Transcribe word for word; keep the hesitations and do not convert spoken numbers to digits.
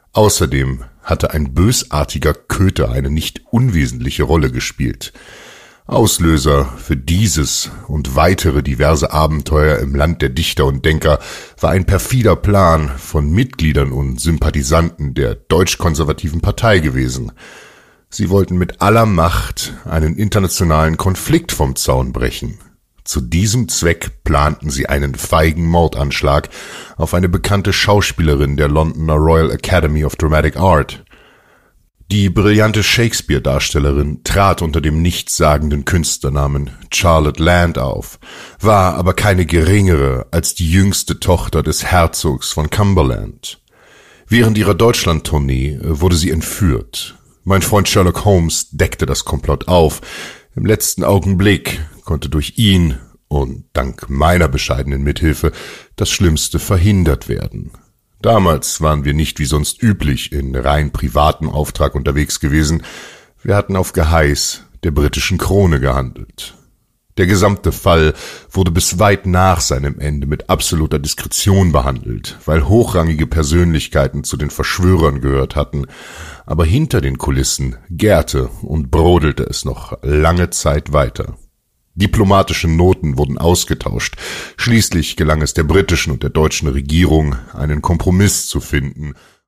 Außerdem hatte ein bösartiger Köter eine nicht unwesentliche Rolle gespielt. Auslöser für dieses und weitere diverse Abenteuer im Land der Dichter und Denker war ein perfider Plan von Mitgliedern und Sympathisanten der deutsch-konservativen Partei gewesen. Sie wollten mit aller Macht einen internationalen Konflikt vom Zaun brechen. Zu diesem Zweck planten sie einen feigen Mordanschlag auf eine bekannte Schauspielerin der Londoner Royal Academy of Dramatic Art. Die brillante Shakespeare-Darstellerin trat unter dem nichtssagenden Künstlernamen Charlotte Land auf, war aber keine geringere als die jüngste Tochter des Herzogs von Cumberland. Während ihrer Deutschland-Tournee wurde sie entführt. Mein Freund Sherlock Holmes deckte das Komplott auf. Im letzten Augenblick konnte durch ihn und dank meiner bescheidenen Mithilfe das Schlimmste verhindert werden. Damals waren wir nicht wie sonst üblich in rein privatem Auftrag unterwegs gewesen. Wir hatten auf Geheiß der britischen Krone gehandelt. Der gesamte Fall wurde bis weit nach seinem Ende mit absoluter Diskretion behandelt, weil hochrangige Persönlichkeiten zu den Verschwörern gehört hatten. Aber hinter den Kulissen gärte und brodelte es noch lange Zeit weiter. Diplomatische Noten wurden ausgetauscht. Schließlich gelang es der britischen und der deutschen Regierung, einen Kompromiss zu finden